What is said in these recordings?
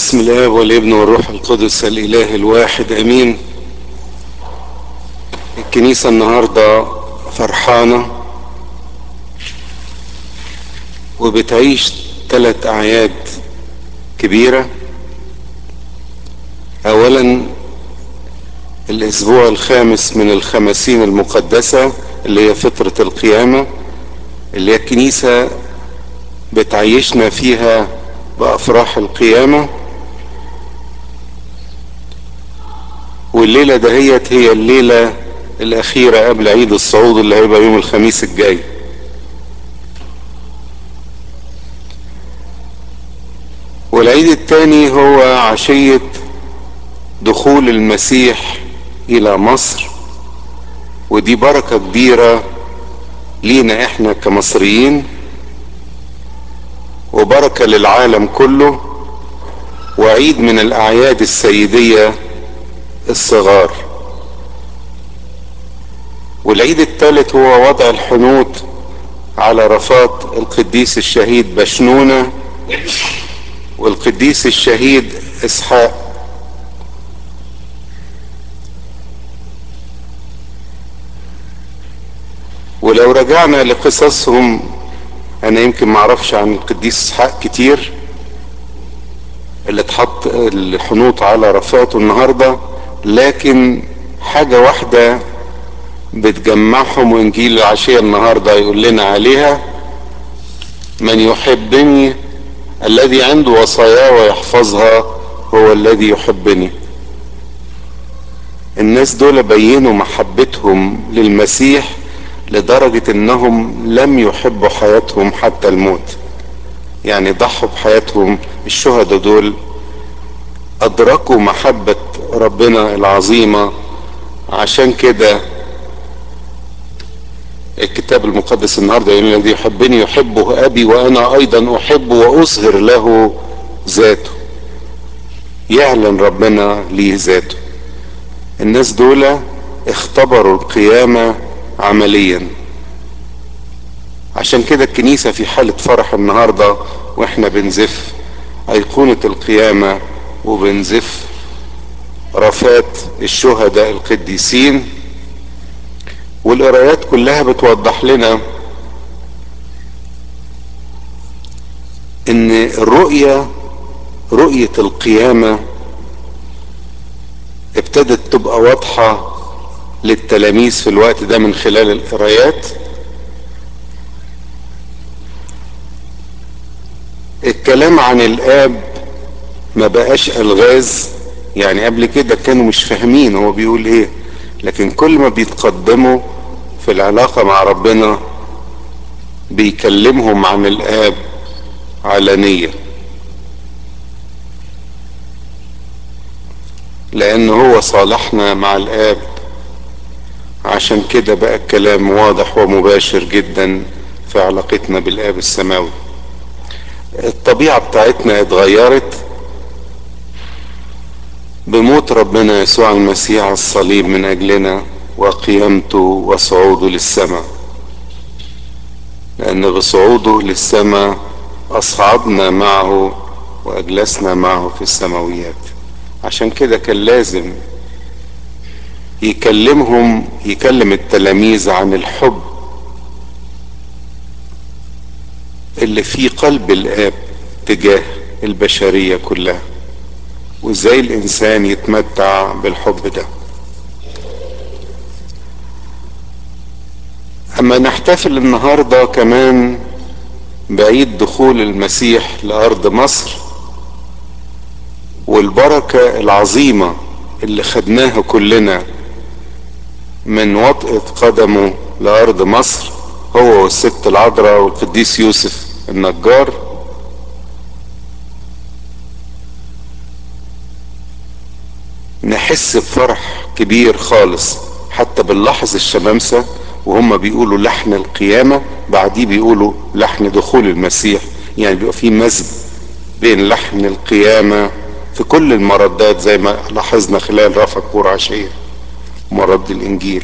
بسم الله والابن والروح القدس الاله الواحد امين. الكنيسة النهاردة فرحانة وبتعيش 3 اعياد كبيرة. اولا الاسبوع الخامس من الخمسين المقدسة اللي هي فترة القيامة، اللي هي الكنيسة بتعيشنا فيها بافراح القيامة. والليلة دهيت هي الليلة الاخيرة قبل عيد الصعود اللي هيبقى يوم الخميس الجاي. والعيد الثاني هو عشية دخول المسيح الى مصر، ودي بركة كبيرة لينا احنا كمصريين وبركة للعالم كله، وعيد من الاعياد السيدية الصغار. والعيد الثالث هو وضع الحنوط على رفات القديس الشهيد بشنونة والقديس الشهيد اسحاق. ولو رجعنا لقصصهم، انا يمكن معرفش عن القديس اسحاق كتير اللي اتحط الحنوط على رفاته النهاردة، لكن حاجة واحدة بتجمعهم وانجيل العشية النهاردة يقول لنا عليها: من يحبني الذي عنده وصاياه ويحفظها هو الذي يحبني. الناس دول بينوا محبتهم للمسيح لدرجة انهم لم يحبوا حياتهم حتى الموت، يعني ضحوا بحياتهم. الشهداء دول ادركوا محبة ربنا العظيمة. عشان كده الكتاب المقدس النهارده يقول: الذي يحبني يحبه ابي وانا ايضا احبه واظهر له ذاته. يعلن ربنا ليه ذاته. الناس دول اختبروا القيامة عمليا. عشان كده الكنيسة في حالة فرح النهاردة واحنا بنزف ايقونة القيامة وبنزف رفات الشهداء القديسين. والقرايات كلها بتوضح لنا ان رؤية القيامة ابتدت تبقى واضحة للتلاميذ في الوقت ده من خلال القرايات. الكلام عن الآب ما بقاش ألغاز، يعني قبل كده كانوا مش فاهمين هو بيقول ايه، لكن كل ما بيتقدموا في العلاقة مع ربنا بيكلمهم عن الآب علانية، لأن هو صالحنا مع الآب. عشان كده بقى الكلام واضح ومباشر جدا في علاقتنا بالآب السماوي. الطبيعة بتاعتنا اتغيرت بموت ربنا يسوع المسيح على الصليب من أجلنا وقيامته وصعوده للسماء، لأن بصعوده للسماء أصعدنا معه وأجلسنا معه في السماويات. عشان كده كان لازم يكلم التلاميذ عن الحب اللي في قلب الآب تجاه البشرية كلها، وازاي الإنسان يتمتع بالحب ده. أما نحتفل النهاردة كمان بعيد دخول المسيح لأرض مصر، والبركة العظيمة اللي خدناها كلنا من وطئة قدمه لأرض مصر، هو والست العذراء والقديس يوسف النجار. نحس بفرح كبير خالص، حتى بنلاحظ الشمامسة وهم بيقولوا لحن القيامة بعديه بيقولوا لحن دخول المسيح، يعني بيبقى في مزج بين لحن القيامة في كل المردات زي ما لاحظنا خلال رفع كور عشية مرد الإنجيل.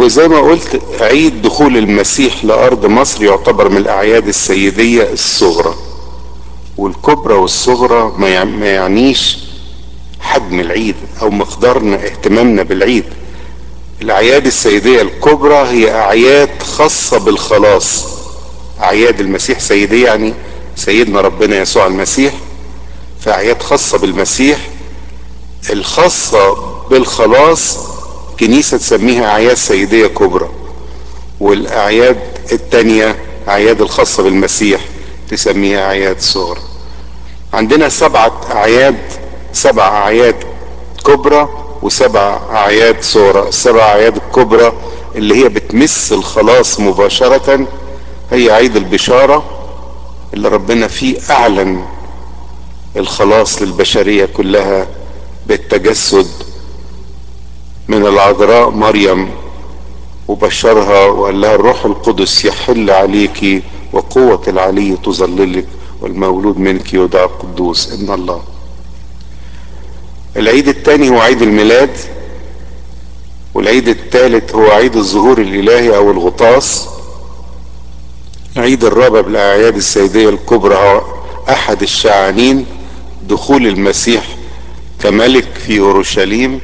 وزي ما قلت عيد دخول المسيح لأرض مصر يعتبر من الأعياد السيدية الصغرى. والكبرى والصغرى ما يعنيش حجم العيد أو مقدارنا اهتمامنا بالعيد. الأعياد السيدية الكبرى هي أعياد خاصة بالخلاص. أعياد المسيح سيدية يعني سيدنا ربنا يسوع المسيح، فأعياد خاصة بالمسيح الخاصة بالخلاص كنيسة تسميها أعياد سيدية كبرى، والأعياد التانية أعياد الخاصة بالمسيح تسميها أعياد صغرى. عندنا 7 أعياد، 7 أعياد كبرى و7 أعياد صغرى. ال7 أعياد الكبرى اللي هي بتمس الخلاص مباشرة هي عيد البشارة اللي ربنا فيه أعلن الخلاص للبشرية كلها بالتجسد من العذراء مريم، وبشرها وقال لها الروح القدس يحل عليك وقوة العلي تظللك والمولود منك يدعى قدوس ابن الله. العيد الثاني هو عيد الميلاد، والعيد الثالث هو عيد الظهور الالهي او الغطاس. العيد الرابع بالاعياد السيدية الكبرى هو احد الشعانين دخول المسيح كملك في اورشليم،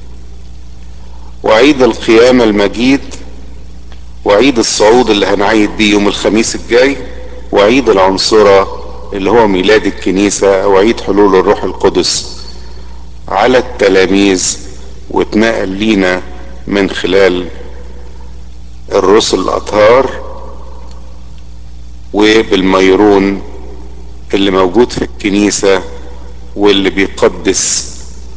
وعيد القيامة المجيد، وعيد الصعود اللي هنعيد بيه يوم الخميس الجاي، وعيد العنصرة اللي هو ميلاد الكنيسة او عيد حلول الروح القدس على التلاميذ واتنقل لينا من خلال الرسل الاطهار وبالميرون اللي موجود في الكنيسة واللي بيقدس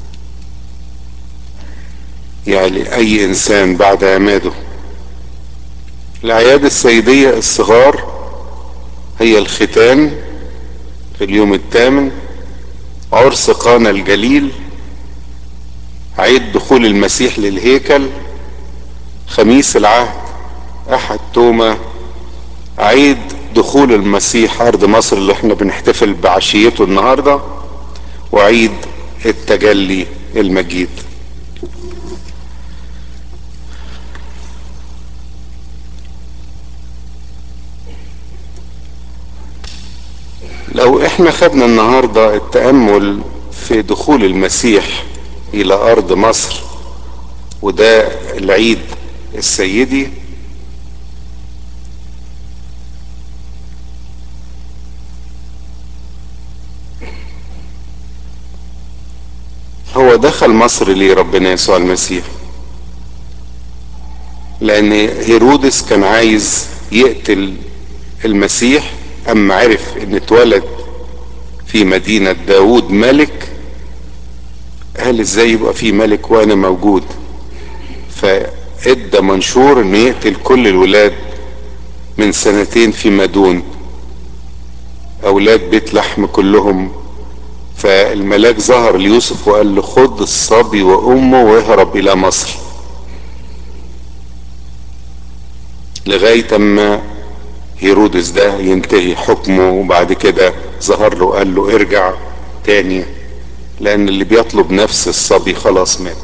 يعني اي انسان بعد عماده. الاعياد السيدية الصغار هي الختان في اليوم الثامن، عرس قانا الجليل، عيد دخول المسيح للهيكل، خميس العهد، احد توما، عيد دخول المسيح ارض مصر اللي احنا بنحتفل بعشيته النهارده، وعيد التجلي المجيد. لو احنا خدنا النهارده التأمل في دخول المسيح الى ارض مصر، وده العيد السيدي، هو دخل مصر ليه ربنا يسوع المسيح؟ لان هيرودس كان عايز يقتل المسيح، اما عرف ان اتولد في مدينة داود ملك قال ازاي يبقى في ملك وانا موجود، فادى منشور انه يقتل كل الولاد من 2 فيما دون، اولاد بيت لحم كلهم. فالملاك ظهر ليوسف وقال له خد الصبي وامه واهرب الى مصر، لغاية اما هيرودس ده ينتهي حكمه. وبعد كده ظهر له قال له ارجع تاني، لان اللي بيطلب نفس الصبي خلاص مات.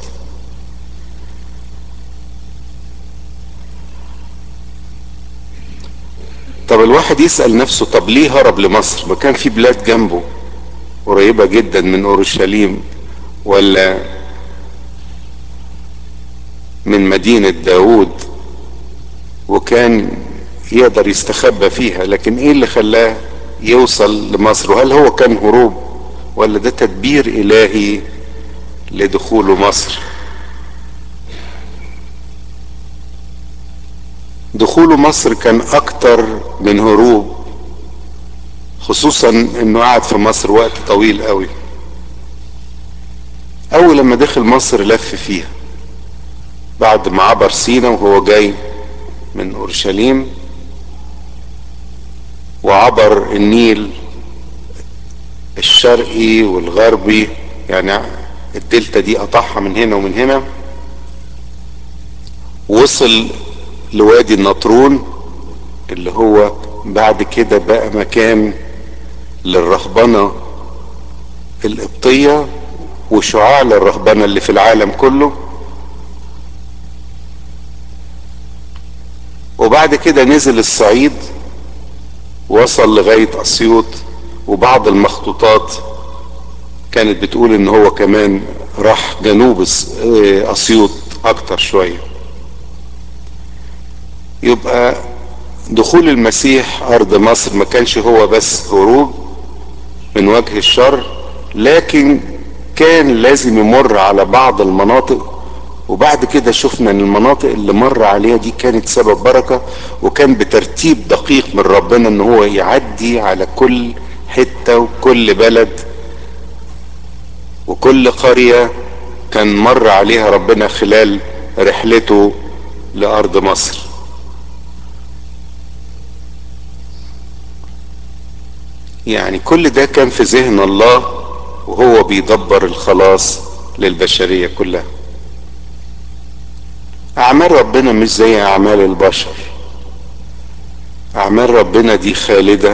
طب الواحد يسأل نفسه طب ليه هرب لمصر؟ ما كان في بلاد جنبه قريبة جدا من اورشليم ولا من مدينة داود، وكان يقدر يستخبى فيها. لكن ايه اللي خلاه يوصل لمصر؟ وهل هو كان هروب ولا ده تدبير الهي لدخوله مصر؟ دخوله مصر كان اكتر من هروب، خصوصا انه قعد في مصر وقت طويل قوي. اول لما دخل مصر لف فيها بعد ما عبر سينا وهو جاي من اورشليم، وعبر النيل الشرقي والغربي، يعني الدلتا دي قطعها من هنا ومن هنا، وصل لوادي النطرون اللي هو بعد كده بقى مكان للرهبنة القبطية وشعاع للرهبنة اللي في العالم كله. وبعد كده نزل الصعيد، وصل لغاية اسيوط، وبعض المخطوطات كانت بتقول ان هو كمان راح جنوب اسيوط اكتر شوية. يبقى دخول المسيح ارض مصر ما كانش هو بس هروب من وجه الشر، لكن كان لازم يمر على بعض المناطق، وبعد كده شفنا ان المناطق اللي مر عليها دي كانت سبب بركة، وكان بترتيب دقيق من ربنا ان هو يعدي على كل حتة وكل بلد وكل قرية كان مر عليها ربنا خلال رحلته لأرض مصر. يعني كل ده كان في ذهن الله وهو بيدبر الخلاص للبشرية كلها. أعمال ربنا مش زي أعمال البشر. أعمال ربنا دي خالدة،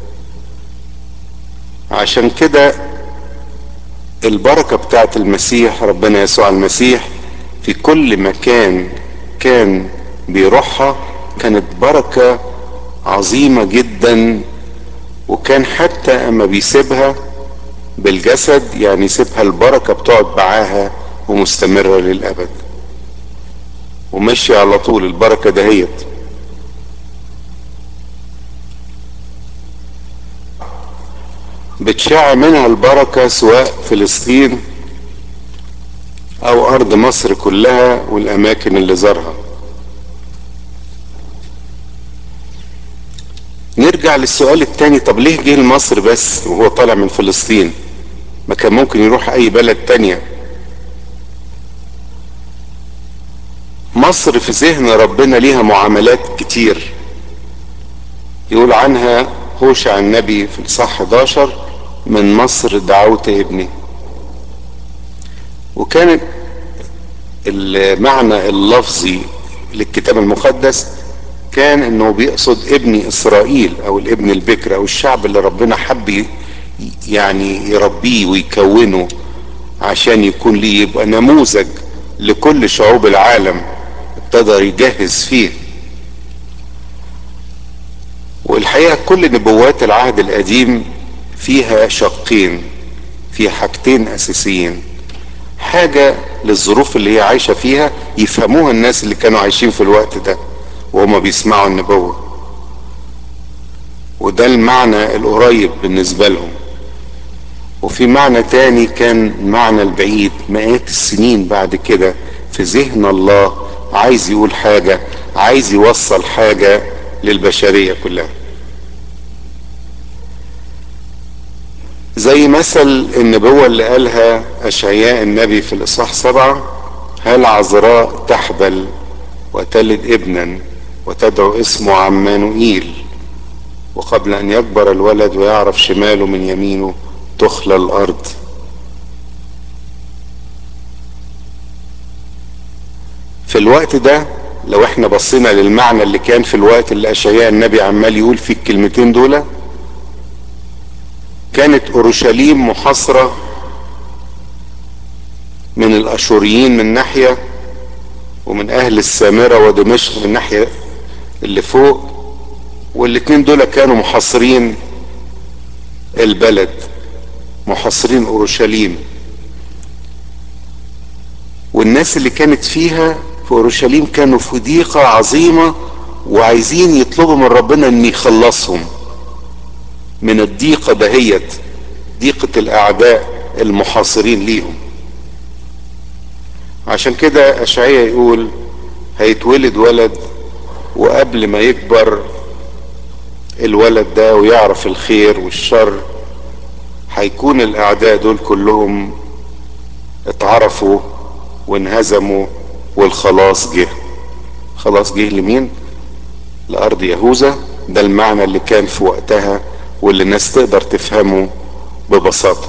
عشان كده البركة بتاعت المسيح ربنا يسوع المسيح في كل مكان كان بيروحها كانت بركة عظيمة جدا. وكان حتى اما بيسيبها بالجسد يعني يسيبها البركة بتقعد معاها ومستمرة للأبد، ومشي على طول البركة دهيت. بتشع منها البركة سواء فلسطين او ارض مصر كلها والاماكن اللي زارها. نرجع للسؤال التاني، طب ليه جه لمصر بس وهو طالع من فلسطين؟ ما كان ممكن يروح اي بلد تانية. مصر في ذهن ربنا ليها معاملات كتير، يقول عنها هوشع النبي في الإصحاح 11: من مصر دعوت ابني. وكانت المعنى اللفظي للكتاب المقدس كان انه بيقصد ابن اسرائيل او الابن البكر او الشعب اللي ربنا حب يعني يربيه ويكونه عشان يكون ليه يبقى نموذج لكل شعوب العالم، ابتدى يجهز فيه. والحقيقة كل نبوات العهد القديم فيها شقين، فيها حاجتين اساسيين: حاجة للظروف اللي هي عايشة فيها يفهموها الناس اللي كانوا عايشين في الوقت ده وهما بيسمعوا النبوة، وده المعنى القريب بالنسبة لهم. وفي معنى تاني كان معنى البعيد مئات السنين بعد كده في ذهن الله، عايز يقول حاجة، عايز يوصل حاجة للبشرية كلها. زي مثل النبوة اللي قالها أشعياء النبي في الإصحاح 7: هل عذراء تحبل وتلد ابنا وتدعو اسمه عمانوئيل، وقبل أن يكبر الولد ويعرف شماله من يمينه تخلى الأرض. في الوقت ده لو احنا بصينا للمعنى اللي كان في الوقت اللي أشعياء النبي عمال يقول فيه الكلمتين دول، كانت أورشليم محاصرة من الأشوريين من ناحية، ومن أهل السامرة ودمشق من الناحية اللي فوق، والاتنين دول كانوا محاصرين البلد، محاصرين أورشليم. والناس اللي كانت فيها في أورشليم كانوا في ضيقة عظيمة، وعايزين يطلبوا من ربنا ان يخلصهم من الضيقة دهيت، ضيقة الأعداء المحاصرين ليهم. عشان كده أشعياء يقول هيتولد ولد، وقبل ما يكبر الولد ده ويعرف الخير والشر هيكون الأعداء دول كلهم اتعرفوا وانهزموا، والخلاص جه. خلاص جه لمين؟ لأرض يهوذا. ده المعنى اللي كان في وقتها واللي الناس تقدر تفهمه ببساطة.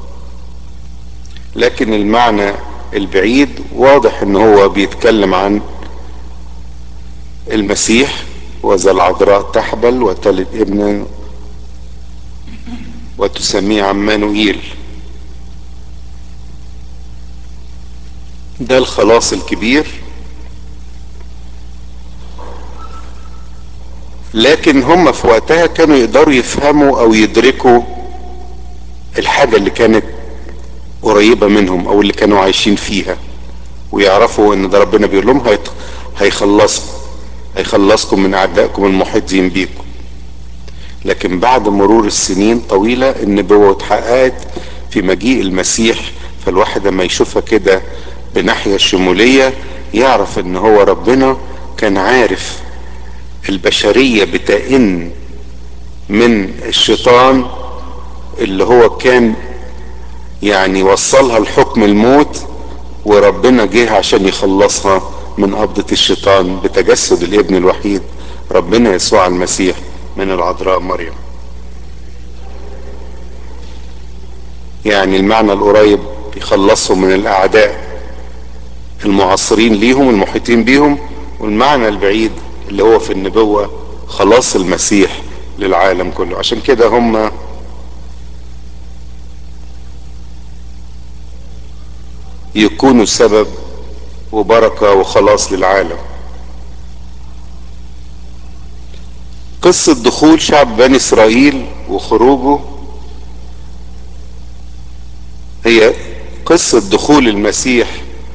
لكن المعنى البعيد واضح ان هو بيتكلم عن المسيح: وذا العذراء تحبل وتلد ابنا وتسميه عمانوئيل. ده الخلاص الكبير لكن هم في وقتها كانوا يقدروا يفهموا او يدركوا الحاجة اللي كانت قريبة منهم او اللي كانوا عايشين فيها، ويعرفوا ان ده ربنا بيقول لهم هيخلصكم من اعدائكم المحيطين بيكم. لكن بعد مرور السنين طويلة النبوة اتحققت في مجيء المسيح، فالواحد لما يشوفها كده بناحية شمولية يعرف ان هو ربنا كان عارف البشرية بتئن من الشيطان اللي هو كان يعني وصلها لحكم الموت، وربنا جه عشان يخلصها من قبضة الشيطان بتجسد الابن الوحيد ربنا يسوع المسيح من العذراء مريم. يعني المعنى القريب يخلصهم من الاعداء المعاصرين ليهم المحيطين بيهم، والمعنى البعيد اللي هو في النبوة خلاص المسيح للعالم كله. عشان كده هم يكونوا سبب وبركة وخلاص للعالم. قصة دخول شعب بني اسرائيل وخروجه هي قصة دخول المسيح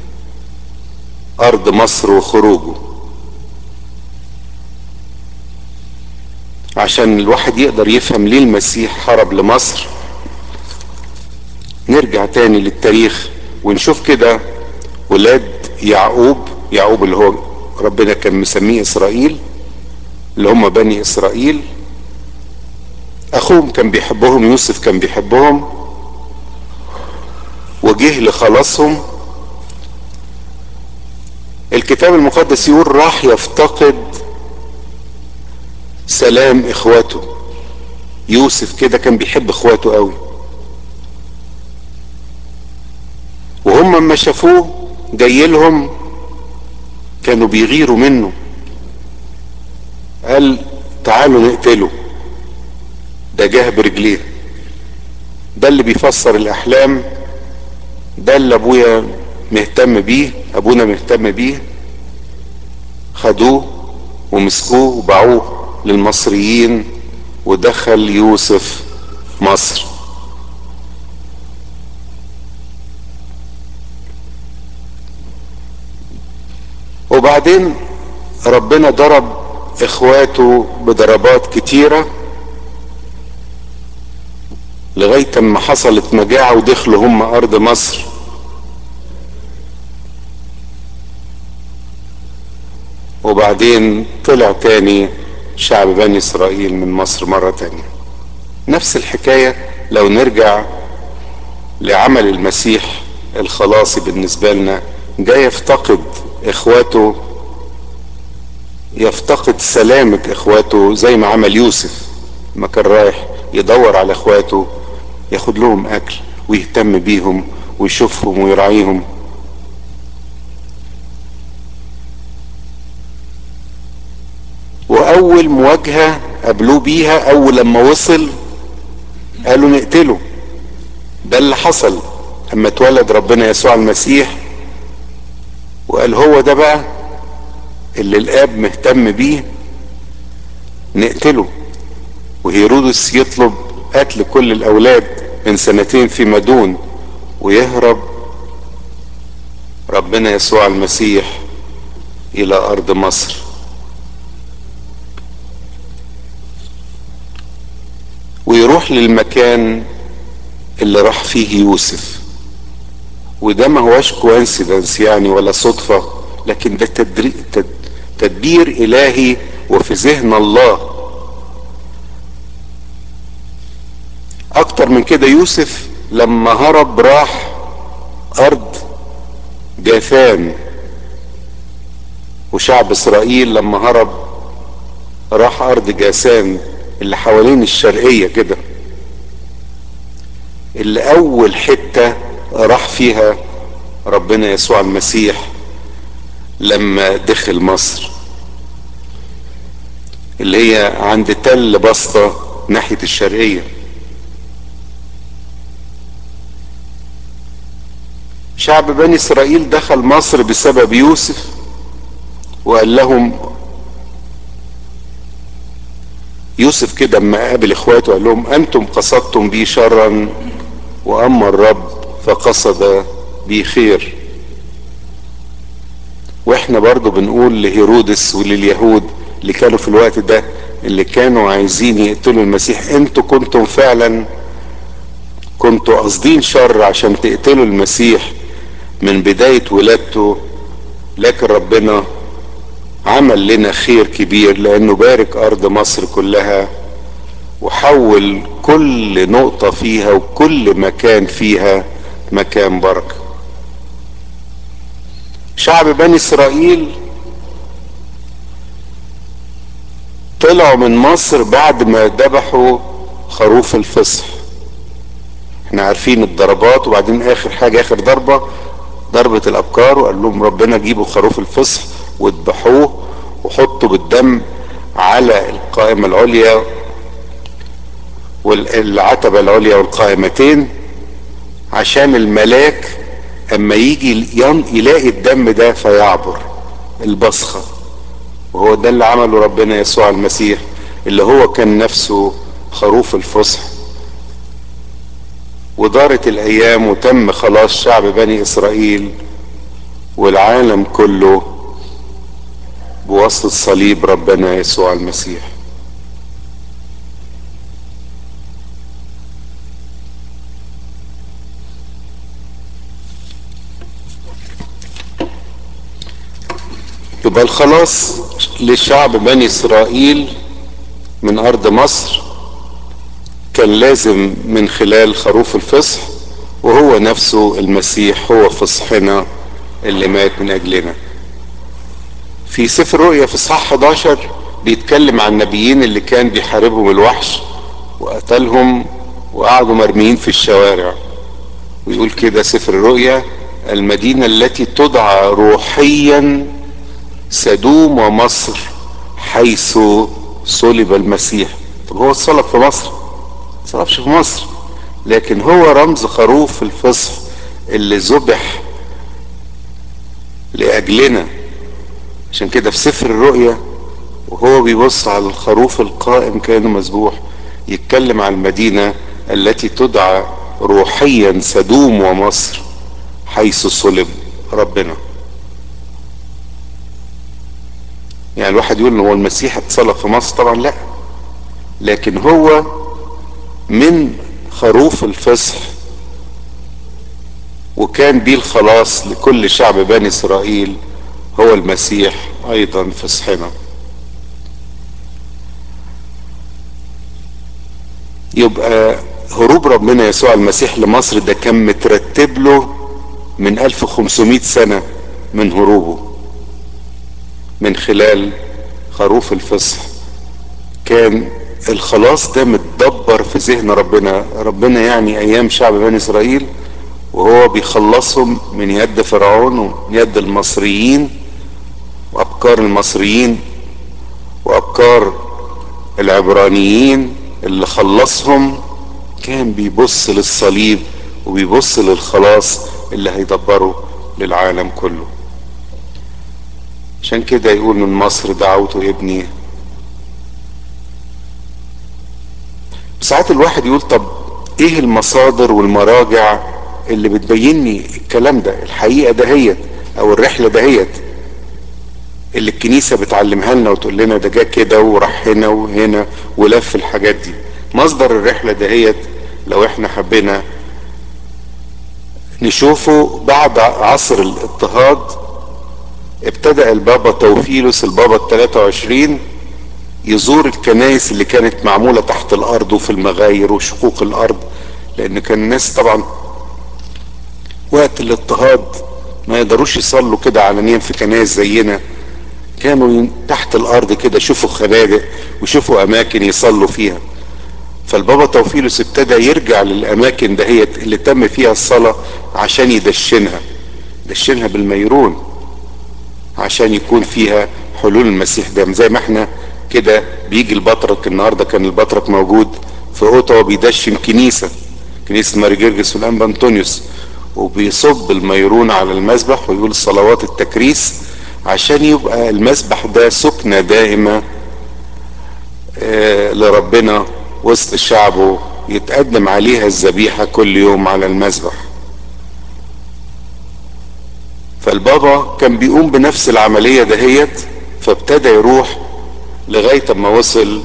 ارض مصر وخروجه. عشان الواحد يقدر يفهم ليه المسيح هرب لمصر نرجع تاني للتاريخ ونشوف كده ولاد يعقوب اللي هو ربنا كان مسميه اسرائيل، اللي هم بني اسرائيل. اخوهم كان بيحبهم، يوسف كان بيحبهم وجه لخلاصهم. الكتاب المقدس يقول راح يفتقد سلام اخواته. يوسف كده كان بيحب اخواته قوي، وهم اما شافوه جاي لهم كانوا بيغيروا منه. قال تعالوا نقتله، ده جه برجليه، ده اللي بيفسر الاحلام، ده اللي ابونا مهتم بيه. خدوه ومسكوه وباعوه للمصريين ودخل يوسف مصر. وبعدين ربنا ضرب اخواته بضربات كتيرة لغاية ما حصلت مجاعة ودخلوا هم ارض مصر. وبعدين طلع تاني شعب بني اسرائيل من مصر مرة تانية. نفس الحكاية لو نرجع لعمل المسيح الخلاصي بالنسبة لنا، جاي يفتقد اخواته، يفتقد سلامة اخواته زي ما عمل يوسف ما كان رايح يدور على اخواته ياخد لهم اكل ويهتم بيهم ويشوفهم ويراعيهم. واول مواجهة قابلوه بيها اول لما وصل قالوا نقتله. ده اللي حصل اما اتولد ربنا يسوع المسيح، وقال هو ده بقى اللي الاب مهتم بيه، نقتله. وهيرودس يطلب قتل كل الاولاد من سنتين فيما دون، ويهرب ربنا يسوع المسيح الى ارض مصر. ويروح للمكان اللي راح فيه يوسف. وده ما هوش كوانسيدنس يعني ولا صدفة، لكن ده تدبير الهي وفي ذهن الله. اكتر من كده يوسف لما هرب راح ارض جاثان، وشعب اسرائيل لما هرب راح ارض جاسان اللي حوالين الشرقية كده، اللي اول حتة راح فيها ربنا يسوع المسيح لما دخل مصر، اللي هي عند تل بسطة ناحية الشرقية. شعب بني اسرائيل دخل مصر بسبب يوسف، وقال لهم يوسف كده اما قابل اخواته قال لهم انتم قصدتم بي شرا واما الرب فقصد بي خير. واحنا برضو بنقول لهيرودس ولليهود اللي كانوا في الوقت ده اللي كانوا عايزين يقتلوا المسيح، انتوا كنتم فعلا كنتوا قاصدين شر عشان تقتلوا المسيح من بداية ولادته، لكن ربنا عمل لنا خير كبير لانه بارك ارض مصر كلها وحول كل نقطة فيها وكل مكان فيها مكان بركة. شعب بني اسرائيل طلعوا من مصر بعد ما ذبحوا خروف الفصح. احنا عارفين الضربات، وبعدين اخر حاجة اخر ضربة ضربة الابكار، وقال لهم ربنا جيبوا خروف الفصح واذبحوه وحطوا بالدم على القائمة العليا والعتبة العليا والقائمتين، عشان الملاك اما يجي يلاقي الدم ده فيعبر البصخة. وهو ده اللي عمله ربنا يسوع المسيح اللي هو كان نفسه خروف الفصح. ودارت الايام وتم خلاص شعب بني اسرائيل والعالم كله بواسطة صليب ربنا يسوع المسيح. يبقى الخلاص لشعب بني اسرائيل من ارض مصر كان لازم من خلال خروف الفصح، وهو نفسه المسيح هو فصحنا اللي مات من اجلنا. في سفر الرؤيا في اصحاح 11 بيتكلم عن النبيين اللي كان بيحاربهم الوحش وقتلهم وقعدوا مرميين في الشوارع. ويقول كده سفر الرؤيا: المدينة التي تدعى روحيا سدوم ومصر حيث صلب المسيح. طب هو اتصلب في مصر؟ ما اتصلبش في مصر، لكن هو رمز خروف الفصح اللي ذبح لاجلنا. عشان كده في سفر الرؤيا وهو بيبص على الخروف القائم كانه مذبوح يتكلم عن المدينة التي تدعى روحيا سدوم ومصر حيث صلب ربنا. يعني الواحد يقول ان هو المسيح اتصلب في مصر، طبعا لا، لكن هو من خروف الفصح وكان بيه الخلاص لكل شعب بني اسرائيل، هو المسيح ايضا فصحنا. يبقى هروب ربنا يسوع المسيح لمصر ده كان مترتب له من 1500 سنة من هروبه من خلال خروف الفصح. كان الخلاص ده متدبر في ذهن ربنا يعني ايام شعب بني اسرائيل وهو بيخلصهم من يد فرعون ومن يد المصريين وافكار المصريين وافكار العبرانيين اللي خلصهم. كان بيبص للصليب وبيبص للخلاص اللي هيدبره للعالم كله. عشان كده يقول من مصر دعوت ابني. ساعات الواحد يقول طب ايه المصادر والمراجع اللي بتبين لي الكلام ده، الحقيقة دهيت او الرحلة دهيت اللي الكنيسة بتعلمها لنا وتقول لنا ده جه كده وراح هنا وهنا ولف الحاجات دي. مصدر الرحلة دهيت لو احنا حبينا نشوفه بعد عصر الاضطهاد ابتدأ البابا توفيلوس البابا ال23 يزور الكنائس اللي كانت معمولة تحت الارض وفي المغاير وشقوق الارض، لان كان الناس طبعا وقت الاضطهاد ما يقدروش يصلوا كده علنيا في كنائس زينا، كانوا تحت الارض كده يشوفوا خنادق ويشوفوا اماكن يصلوا فيها. فالبابا توفيلوس ابتدى يرجع للاماكن دهيت اللي تم فيها الصلاة عشان يدشنها بالميرون عشان يكون فيها حلول المسيح ده. زي ما احنا كده بيجي البطرك النهارده، كان البطرك موجود في اوتوا بيدشن كنيسة ماري جرجس والانبا انطونيوس وبيصب الميرون على المسبح ويقول صلوات التكريس عشان يبقى المسبح ده سكنة دائمة لربنا وسط شعبه، يتقدم عليها الذبيحة كل يوم على المذبح. فالبابا كان بيقوم بنفس العملية دهيت، فابتدى يروح لغاية ما وصل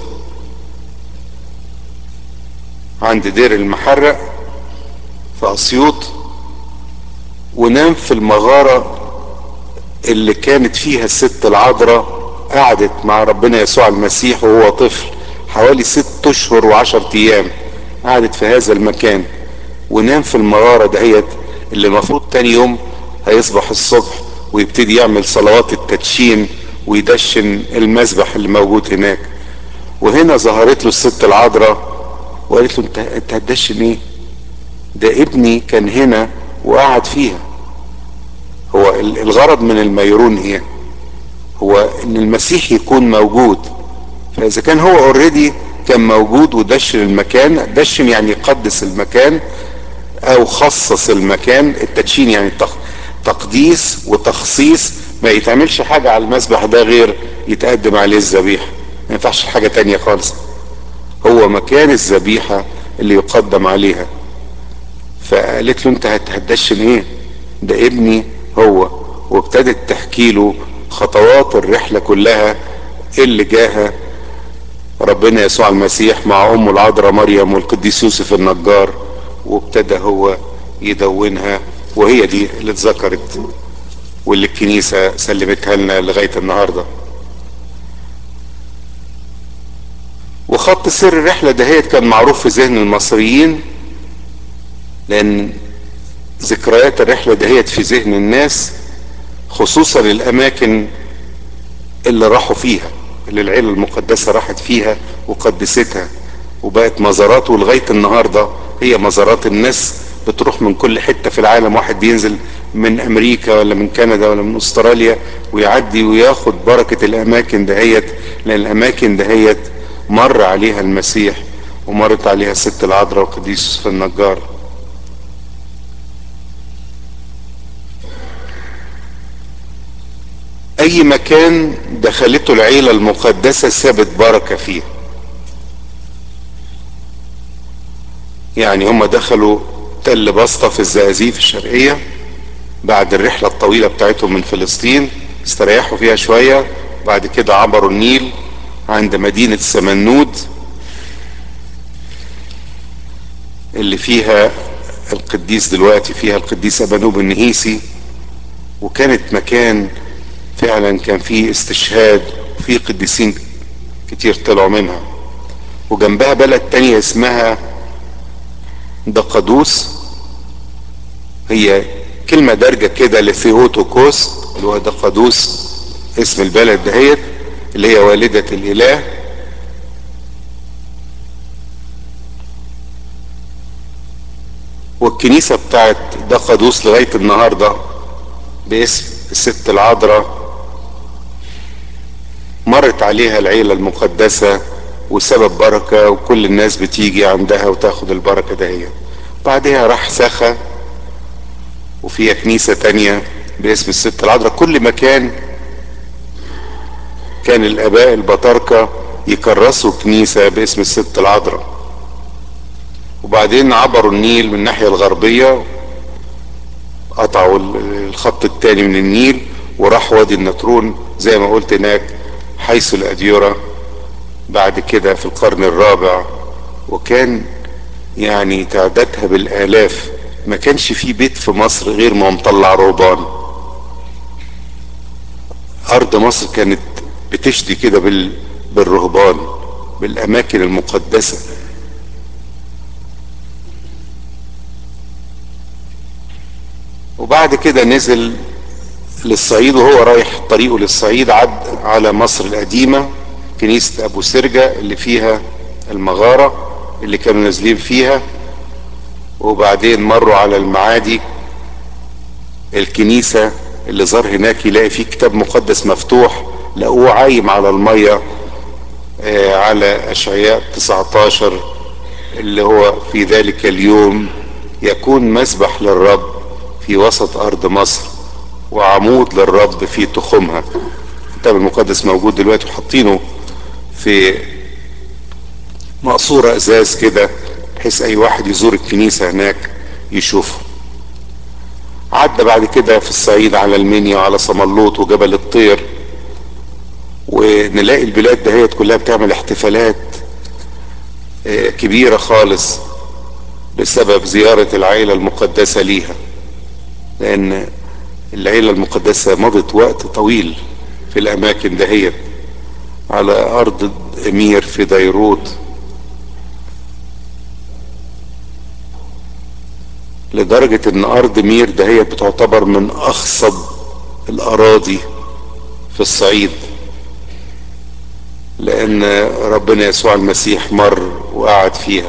عند دير المحرق في اسيوط، ونام في المغارة اللي كانت فيها الست العذراء قعدت مع ربنا يسوع المسيح وهو طفل حوالي 6 اشهر و10 ايام. قعدت في هذا المكان ونام في المغارة دهيت، اللي المفروض تاني يوم هيصبح الصبح ويبتدي يعمل صلوات التدشين ويدشن المذبح اللي موجود هناك. وهنا ظهرت له الست العذراء وقالت له انت هتدشن ايه؟ ده ابني كان هنا وقعد فيها. هو الغرض من الميرون ايه؟ هو ان المسيح يكون موجود. فاذا كان هو اوريدي كان موجود ودشن المكان، دشن يعني يقدس المكان او خصص المكان. التدشين يعني تقديس وتخصيص. ما يتعملش حاجة على المذبح ده غير يتقدم عليه الذبيحة، ما ينفعش حاجة تانية خالص. هو مكان الذبيحة اللي يقدم عليها. فقالت له انت هتدشن ايه؟ ده ابني هو. وابتدت تحكي له خطوات الرحلة كلها اللي جاها ربنا يسوع المسيح مع امه العذراء مريم والقديس يوسف النجار، وابتدى هو يدونها، وهي دي اللي اتذكرت واللي الكنيسة سلمتها لنا لغاية النهاردة. وخط سير الرحلة دهيت كان معروف في ذهن المصريين، لان ذكريات الرحلة دهيت في ذهن الناس، خصوصا الاماكن اللي راحوا فيها، اللي العيلة المقدسة راحت فيها وقدستها وبقت مزارات. ولغاية النهاردة هي مزارات. الناس بتروح من كل حتة في العالم، واحد بينزل من امريكا ولا من كندا ولا من استراليا ويعدي وياخد بركة الاماكن دهيت، لان الاماكن دهيت مر عليها المسيح ومرت عليها الست العذراء والقديس يوسف النجار. اي مكان دخلته العيلة المقدسة سابت بركة فيه. يعني هم دخلوا تل بسطة في الزقازيق الشرقية بعد الرحلة الطويلة بتاعتهم من فلسطين، استريحوا فيها شوية، بعد كده عبروا النيل عند مدينة سمنود اللي فيها القديس دلوقتي فيها القديس أبانوب النهيسي. وكانت مكان فعلا كان فيه استشهاد وفيه قديسين كتير طلعوا منها. وجنبها بلد تانية اسمها دقدوس، هي كلمة دارجة كده لثيوتوكوس اللي هو دقدوس اسم البلد دهيت، اللي هي والدة الإله. والكنيسة بتاعت دقدوس لغاية النهاردة باسم الست العذراء، مرت عليها العيلة المقدسة وسبب بركة، وكل الناس بتيجي عندها وتاخد البركة دهيت. بعدها راح سخا وفيها كنيسة تانية باسم الست العذراء. كل مكان كان الآباء البطاركة يكرسوا كنيسة باسم الست العذراء. وبعدين عبروا النيل من الناحية الغربية، قطعوا الخط التاني من النيل وراحوا وادي النطرون زي ما قلت هناك حيث الأديرة بعد كده في القرن الرابع. وكان يعني تعدادها بالآلاف، ما كانش في بيت في مصر غير ما مطلع رهبان. أرض مصر كانت بتشتي كده بالرهبان، بالأماكن المقدسة. وبعد كده نزل للصعيد، وهو رايح طريقه للصعيد عد على مصر القديمة، كنيسة ابو سرجة اللي فيها المغارة اللي كانوا نازلين فيها. وبعدين مروا على المعادي، الكنيسة اللي زار هناك يلاقي فيه كتاب مقدس مفتوح، لقوه عايم على المية على اشعياء 19 اللي هو في ذلك اليوم يكون مسبح للرب في وسط ارض مصر وعمود للرب في تخومها. الكتاب المقدس موجود دلوقتي وحاطينه في مقصورة ازاز كده بحيث اي واحد يزور الكنيسة هناك يشوفه. عدى بعد كده في الصعيد على المنيا وعلى صملوط وجبل الطير، ونلاقي البلاد دهيت كلها بتعمل احتفالات كبيرة خالص بسبب زيارة العائلة المقدسة ليها، لان العيلة المقدسة مضت وقت طويل في الاماكن دهيت على ارض امير في ديروت، لدرجة ان ارض مير دهيت بتعتبر من اخصب الاراضي في الصعيد، لان ربنا يسوع المسيح مر وقعد فيها.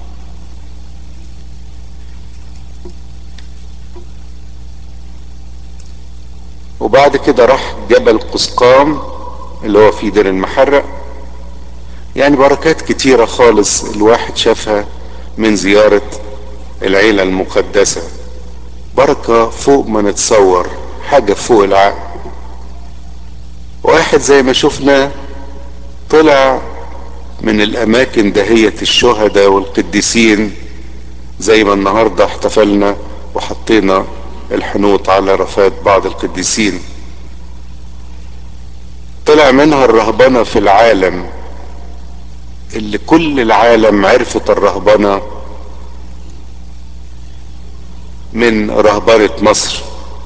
وبعد كده راح جبل قسقام اللي هو في دير المحرق. يعني بركات كتيرة خالص الواحد شافها من زيارة العيلة المقدسة، بركة فوق ما نتصور، حاجة فوق العقل. واحد زي ما شفنا طلع من الاماكن دهية الشهداء والقديسين، زي ما النهاردة احتفلنا وحطينا الحنوط على رفات بعض القديسين. طلع منها الرهبنة في العالم، اللي كل العالم عرفت الرهبنة من رهبنة مصر.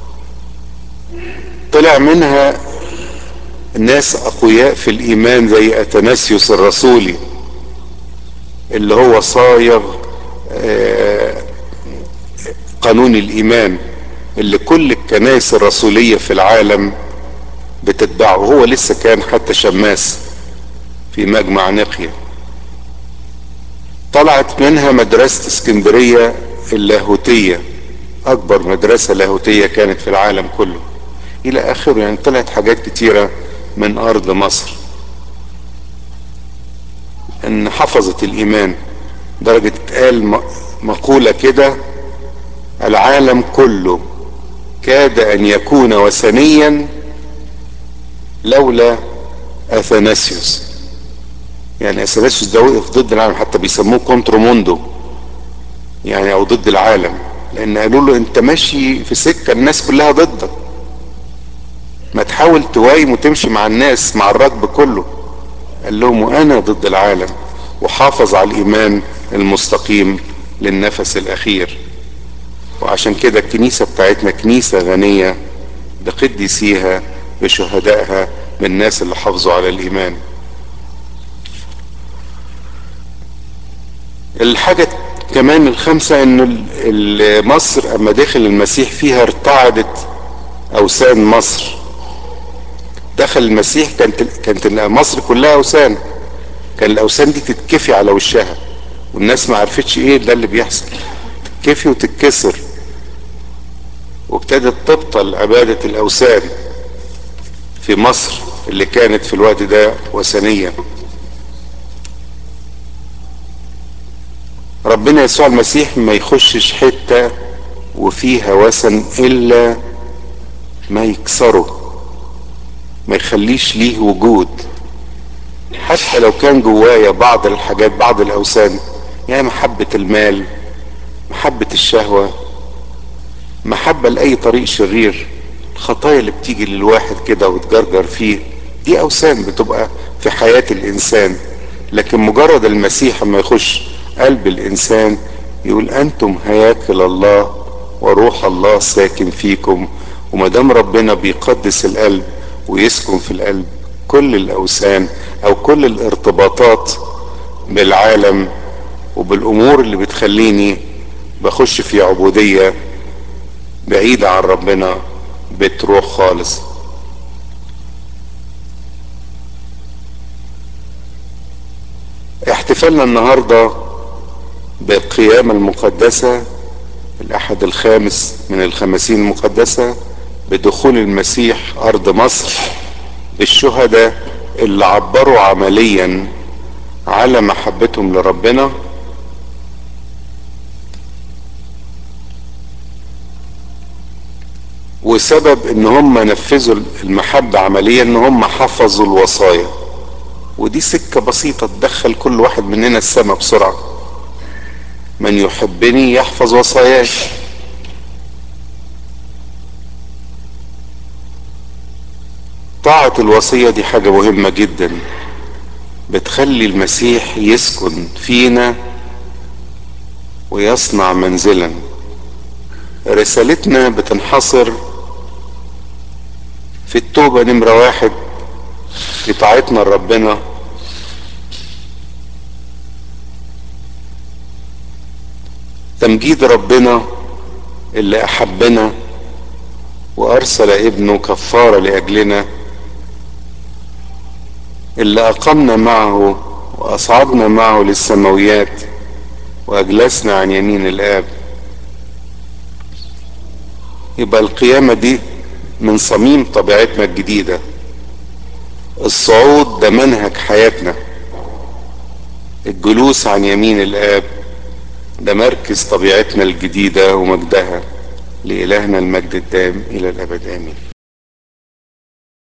طلع منها ناس اقوياء في الايمان زي اثناسيوس الرسولي، اللي هو صايغ قانون الايمان اللي كل الكنائس الرسولية في العالم بتتبعه. هو لسه كان حتى شماس في مجمع نقيا. طلعت منها مدرسة اسكندرية اللاهوتية، اكبر مدرسة لاهوتية كانت في العالم كله الى اخره. يعني طلعت حاجات كتيرة من ارض مصر ان حفظت الايمان، درجة اتقال مقولة كده: العالم كله كاد ان يكون وثنيا لولا اثناسيوس. يعني اثناسيوس ده وقف ضد العالم، حتى بيسموه كونتروموندو، يعني او ضد العالم، لان قالوا له انت ماشي في سكة الناس كلها ضدك، ما تحاول توايم وتمشي مع الناس مع الركب كله. قال لهم وانا ضد العالم، وحافظ على الايمان المستقيم للنفس الاخير. وعشان كده الكنيسة بتاعتنا كنيسة غنية بقديسيها بشهدائها، بالناس اللي حافظوا على الايمان. الحاجة كمان الخامسة ان مصر اما دخل المسيح فيها ارتعدت اوثان مصر. دخل المسيح كانت مصر كلها اوثان، كان الاوثان دي تتكفي على وشها، والناس ما عرفتش ايه ده اللي بيحصل، تتكفي وتتكسر، وابتدت تبطل عبادة الاوثان في مصر اللي كانت في الوقت ده وثنية. ربنا يسوع المسيح ما يخشش حتة وفيها وثن الا ما يكسره، ما يخليش ليه وجود. حتى لو كان جوايا بعض الحاجات، بعض الاوثان، يعني محبة المال، محبة الشهوة، محبة لأي طريق شرير، الخطايا اللي بتيجي للواحد كده وتجرجر فيه، دي أوثان بتبقى في حياة الإنسان. لكن مجرد المسيح ما يخش قلب الإنسان يقول أنتم هياكل الله وروح الله ساكن فيكم. ومدام ربنا بيقدس القلب ويسكن في القلب، كل الأوثان أو كل الارتباطات بالعالم وبالأمور اللي بتخليني بخش في عبودية بعيدة عن ربنا بتروح خالص. احتفالنا النهاردة بالقيامة المقدسة، الأحد الخامس من الخمسين المقدسة، بدخول المسيح أرض مصر بالشهداء اللي عبروا عمليا على محبتهم لربنا، وسبب ان هم نفذوا المحبة عمليا ان هم حفظوا الوصايا. ودي سكة بسيطة تدخل كل واحد مننا السما بسرعة. من يحبني يحفظ وصاياي. طاعة الوصية دي حاجة مهمة جدا، بتخلي المسيح يسكن فينا ويصنع منزلا. رسالتنا بتنحصر في التوبة نمرة واحد، في طاعتنا لربنا، تمجيد ربنا اللي احبنا وارسل ابنه كفارة لاجلنا، اللي اقمنا معه واصعدنا معه للسماويات واجلسنا عن يمين الاب. يبقى القيامة دي من صميم طبيعتنا الجديدة. الصعود ده منهج حياتنا، الجلوس عن يمين الاب ده مركز طبيعتنا الجديدة ومجدها. لإلهنا المجد الدائم إلى الأبد آمين.